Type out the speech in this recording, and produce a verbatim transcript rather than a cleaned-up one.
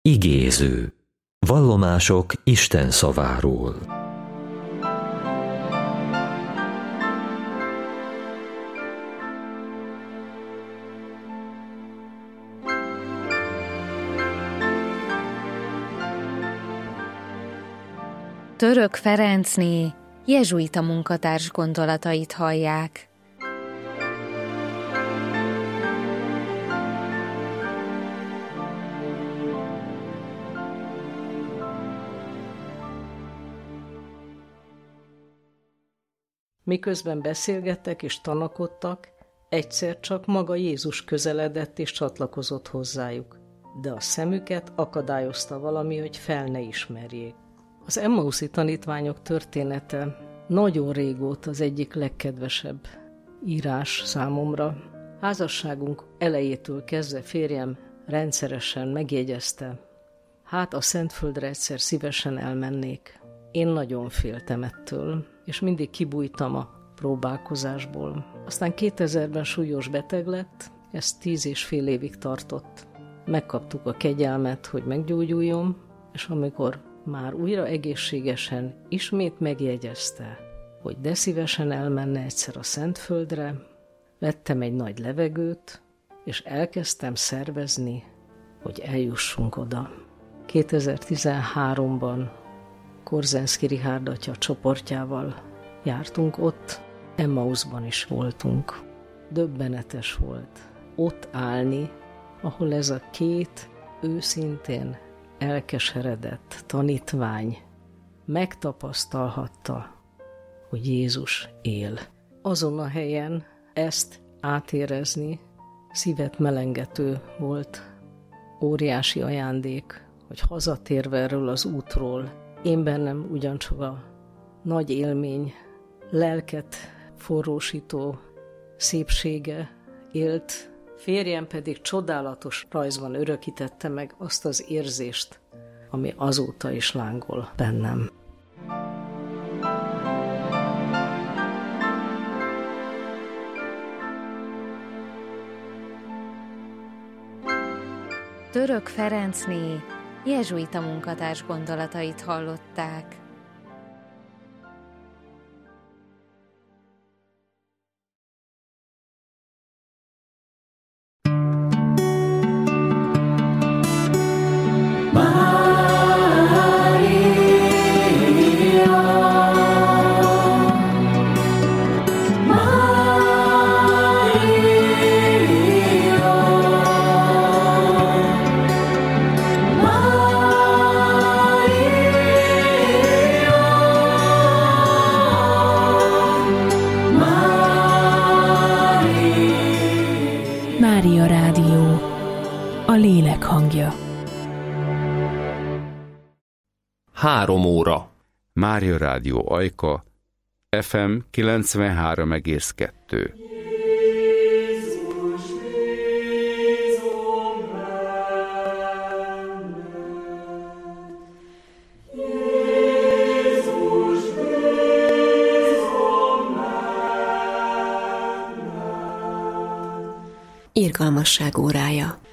Igéző. Vallomások Isten szaváról. Török Ferencné jezsuita munkatárs gondolatait hallják. Miközben beszélgettek és tanakodtak, egyszer csak maga Jézus közeledett és csatlakozott hozzájuk, de a szemüket akadályozta valami, hogy fel ne ismerjék. Az emmauszi tanítványok története nagyon régóta az egyik legkedvesebb írás számomra. Házasságunk elejétől kezdve férjem rendszeresen megjegyezte, hát a Szentföldre egyszer szívesen elmennék. Én nagyon féltem ettől, és mindig kibújtam a próbálkozásból. Aztán kétezerben súlyos beteg lett, ez tíz és fél évig tartott. Megkaptuk a kegyelmet, hogy meggyógyuljon, és amikor már újra egészségesen ismét megjegyezte, hogy de szívesen elmenne egyszer a Szentföldre, vettem egy nagy levegőt, és elkezdtem szervezni, hogy eljussunk oda. kétezer-tizenháromban Korzenszky Richárd atya csoportjával jártunk ott, Emmauszban is voltunk. Döbbenetes volt ott állni, ahol ez a két őszintén elkeseredett tanítvány megtapasztalhatta, hogy Jézus él. Azon a helyen ezt átérezni szívet melengető volt, óriási ajándék, hogy hazatérve erről az útról, én bennem ugyancsak a nagy élmény, lelket forrósító szépsége élt, férjem pedig csodálatos rajzban örökítette meg azt az érzést, ami azóta is lángol bennem. Török Ferencné jezsuita munkatárs gondolatait hallották. Mária Rádió, a lélek hangja. Három óra. Mária Rádió Ajka, ef em kilencvenhárom egész kettő. Irgalmasság órája.